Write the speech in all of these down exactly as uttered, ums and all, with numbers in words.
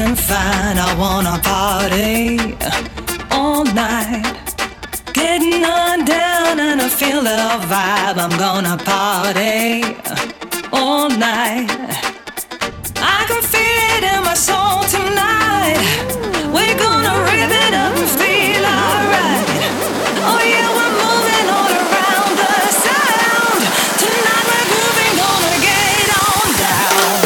feeling fine. I wanna party all night. Getting on down and I feel the vibe. I'm gonna party all night. I can feel it in my soul tonight. We're gonna rip it up and feel alright. Oh yeah, we're moving all around the sound. Tonight we're grooving, gonna get on down.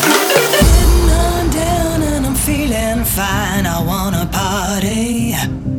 Fine, I wanna party